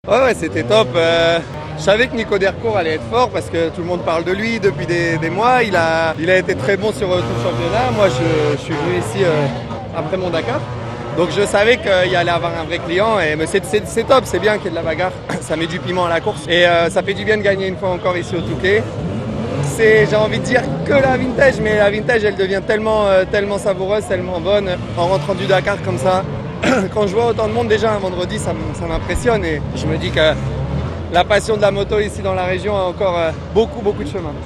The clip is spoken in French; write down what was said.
Ouais, c'était top. Je savais que Nico Dercourt allait être fort parce que tout le monde parle de lui depuis des mois. Il a été très bon sur tout le championnat. Moi, je suis venu ici après mon Dakar. Donc je savais qu'il allait avoir un vrai client. Mais c'est top, c'est bien qu'il y ait de la bagarre. Ça met du piment à la course. Et ça fait du bien de gagner une fois encore ici au Touquet. J'ai envie de dire que la vintage, mais la vintage, elle devient tellement savoureuse, tellement bonne en rentrant du Dakar comme ça. Quand je vois autant de monde déjà un vendredi, ça m'impressionne et je me dis que la passion de la moto ici dans la région a encore beaucoup de chemin.